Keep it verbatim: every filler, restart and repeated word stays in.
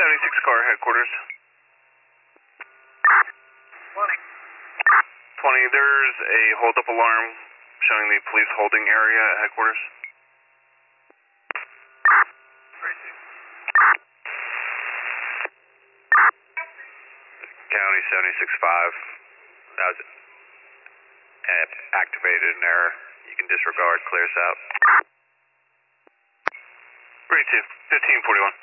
seventy-six car headquarters. twenty. twenty, there's a hold-up alarm showing the police holding area at headquarters. County seventy-six five, that was uh, activated in error. You can disregard, clear us out. Three two, fifteen forty-one.